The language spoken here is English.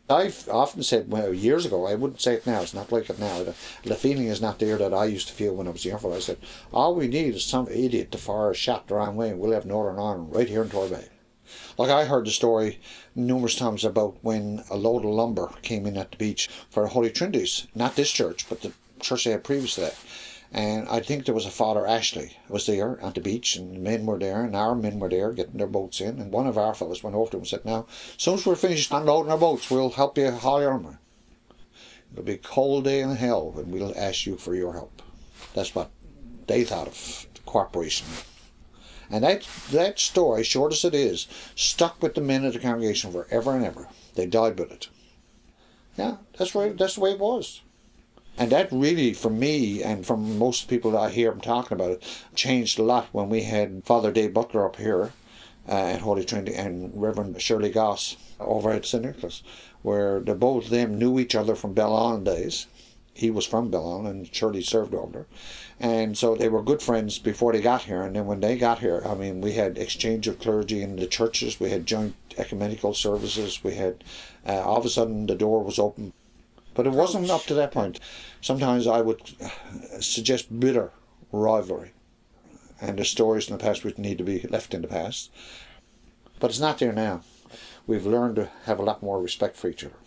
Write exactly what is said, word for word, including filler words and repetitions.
I've often said, well, years ago, I wouldn't say it now, it's not like it now. The, the feeling is not there that I used to feel when I was younger. I said, all we need is some idiot to fire a shot the wrong way and we'll have Northern Ireland right here in Torbay. Like I heard the story numerous times about when a load of lumber came in at the beach for the Holy Trinities, not this church, but the church they had previous to that. And I think there was a Father Ashley was there at the beach, and the men were there, and our men were there getting their boats in. And one of our fellows went over to him and said, now, as soon as we're finished unloading our boats, we'll help you haul your lumber. It'll be a cold day in hell when we'll ask you for your help. That's what they thought of cooperation. And that, that story, short as it is, stuck with the men of the congregation forever and ever. They died with it. Yeah, that's right, that's the way it was. And that really, for me, and from most people that I hear them talking about it, changed a lot when we had Father Dave Butler up here uh, at Holy Trinity and Reverend Shirley Goss over at Saint Nicholas, where the both of them knew each other from Bellon days. He was from Bellon and Shirley served over there. And so they were good friends before they got here. And then when they got here, I mean, we had exchange of clergy in the churches. We had joint ecumenical services. We had, uh, all of a sudden, the door was open. But it wasn't up to that point. Sometimes I would suggest bitter rivalry. And there's stories in the past which need to be left in the past. But it's not there now. We've learned to have a lot more respect for each other.